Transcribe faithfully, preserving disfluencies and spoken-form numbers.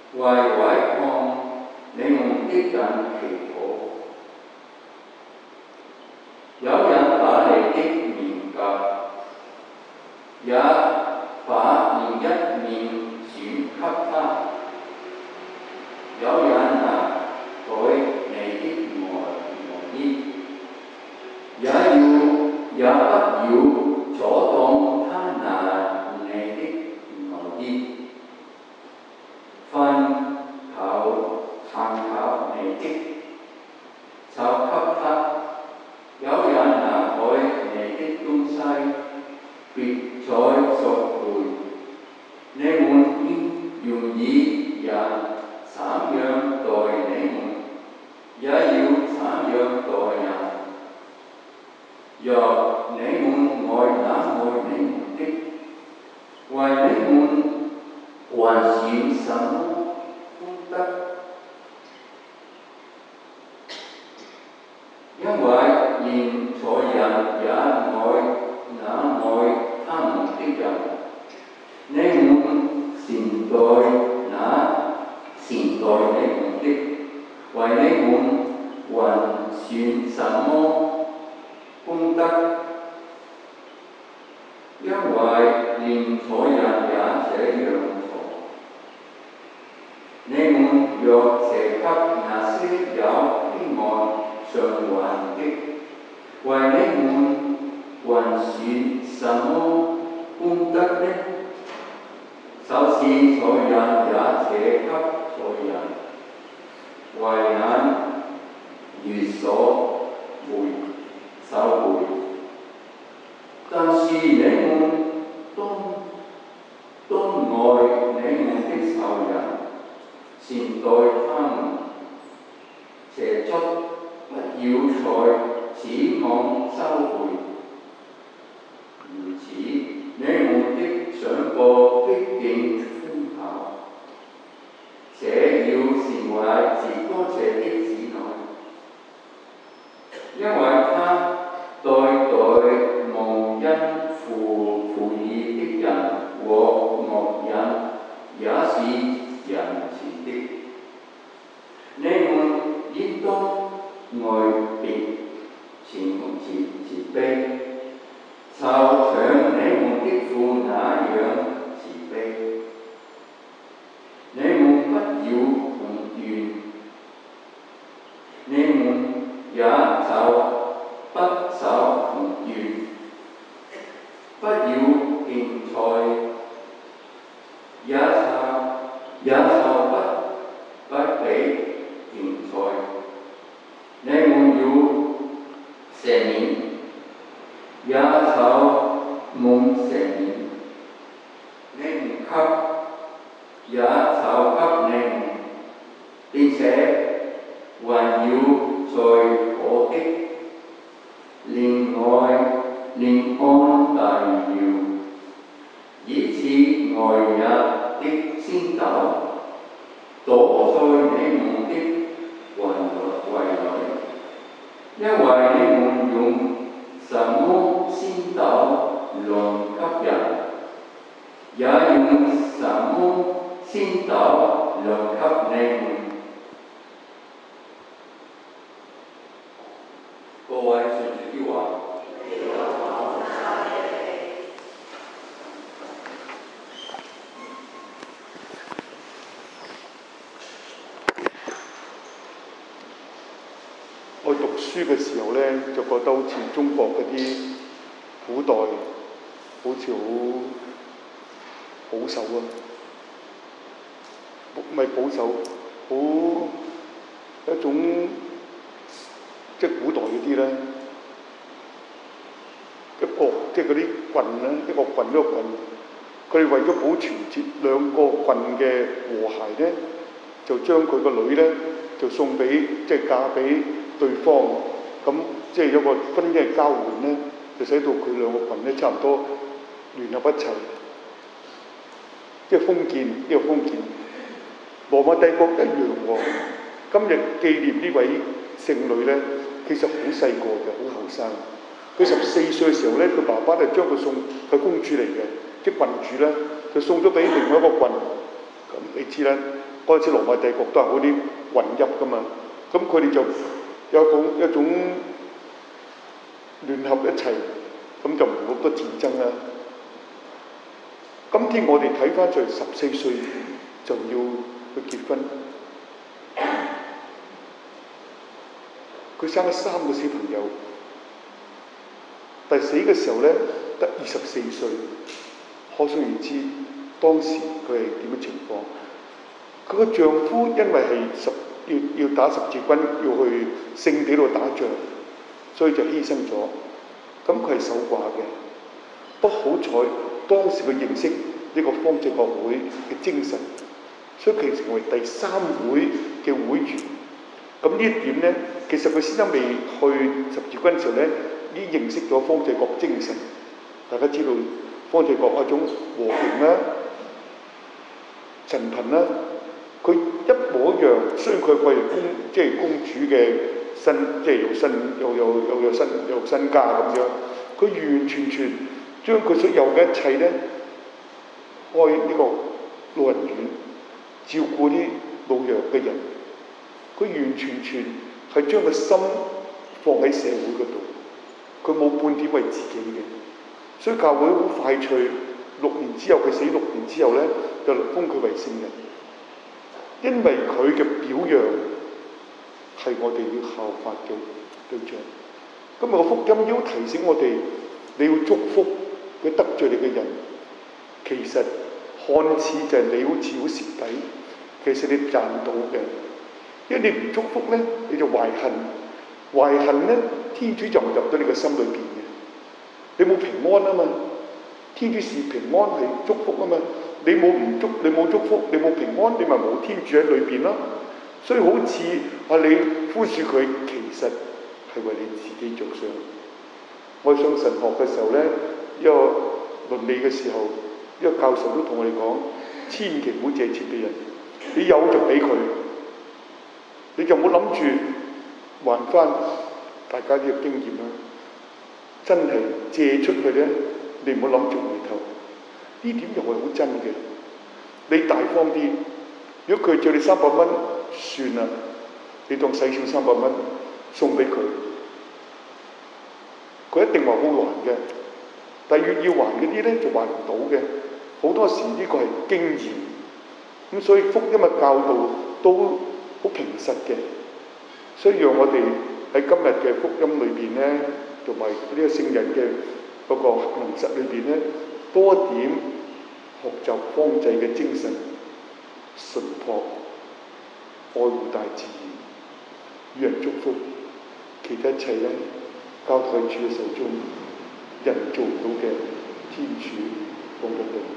為違抗你們的人祈禱。有人把你的面頰，也把另一面轉給他。有人拿去你的外衣，也要也不要阻擋他拿你的內衣。凡求尋求你的，就給他。有人拿去你的東西，別再贖回。你們應願意人怎樣待你們，也要怎樣待人。若你們愛那愛你們的，為你們還算什麼功德？因為連財人也愛那愛他們的人。你們善待那善待你們的，為你們還算什麼功德？因為連財人也這樣做。你們若借給那些有希望償還的，為你們還算什麼功德呢？就是財人也借給財人，為眼如所回收回。但是你們當當愛你們的仇人，善待他們，且卒不要再指望收回。如此，你們的賞報必定豐厚，且要成為至高者的子女，因為他代代蒙恩負負義的人和惡人，也是仁慈的。你們應當愛別慈慈悲，就像你們的父那樣慈悲。你們不要窮怨，你們也就不受窮怨。不要競賽，也就也就不不比競賽。你們要赦免，也就蒙赦免。你們給，也就給你們，並且還要在我的憐愛憐安大耀，以致外日的星斗躲在你們的懷裏，因為你們用什麼星斗量給人，也用什麼星斗量給你們。各位信主的話。 我讀書嘅時候呢，就覺得好似中國嗰啲古代好似好保守啊，唔係保守，好一種即係古代嗰啲咧，一個即係嗰啲郡咧，一個郡一個郡，佢哋為咗保存住兩個郡嘅和諧咧，就將佢個女咧就送俾即係嫁俾對方，咁即係有個婚姻嘅交換咧，就使到佢兩個郡咧差唔多聯合一齊。即係封建，呢個封建，羅馬帝國一樣喎。今日紀念呢位聖女咧，其實好細個嘅，好後生。佢十四歲嘅時候咧，佢爸爸就將佢送，佢公主嚟嘅，即係郡主咧，就送咗俾另外一個郡。 咁你知啦，嗰陣時羅馬帝國都係好啲混入噶嘛，咁佢哋就有一種一種聯合一齊，咁就唔好多戰爭啦。今天我哋睇翻就係十四歲就要去結婚，佢生咗三個小朋友，但係死嘅時候咧得二十四歲，可想而知當時佢係點嘅情況。佢個丈夫因為係十要要打十字軍，要去聖地度打仗，所以就犧牲咗。咁佢係守寡嘅，不好彩當時佢認識呢個方濟各會嘅精神，所以佢成為第三會嘅會員。咁呢一點咧，其實佢先生未去十字軍嘅時候咧，已經認識咗方濟各精神。大家知道方濟各一種和平啦、陳貧啦，佢一模一樣。雖然佢佢係公，即係公主嘅身，即係有身有有有有身有身家咁樣，佢完完全全將佢所有嘅一切咧，開呢個老人院，照顧啲老弱嘅人。佢完完全全係將個心放喺社會嗰度，佢冇半點為自己嘅。所以教會好快脆，六年之後佢死，六年之後咧就封佢為聖人，因為佢嘅表揚係我哋要效法嘅對象。今日個福音要提醒我哋，你要祝福佢得罪你嘅人，其實看似就係你好似好蝕底，其實你賺到嘅。因為你唔祝福咧，你就懷恨，懷恨咧，天主就唔入到你個心裏邊嘅。你冇平安啊嘛，天主是平安係祝福啊嘛。你冇唔祝，你冇祝福，你冇平安，你咪冇天主喺裏邊咯。所以好似啊，你寬恕佢，其實係為你自己着想。我上神學嘅時候咧，一個倫理嘅時候，一個教授都同我哋講，千祈唔好借錢俾人，你有就俾佢。你就冇諗住還翻大家呢個經驗啦。真係借出去咧，你唔好諗住回頭。呢點又係好真嘅。你大方啲，如果佢借你三百蚊，算啦，你當使少三百蚊送俾佢，佢一定話會還嘅。但係越要還嗰啲咧，就還唔到嘅。好多時呢個係經驗。咁所以福音嘅教導都好平實嘅，所以讓我哋喺今日嘅福音裏邊咧，同埋呢個聖人嘅嗰個行實裏邊咧，多一點學習方濟嘅精神，純樸、愛護大自然、與人祝福，其他一切咧交託喺主嘅手中，人做唔到嘅，天主幫得到。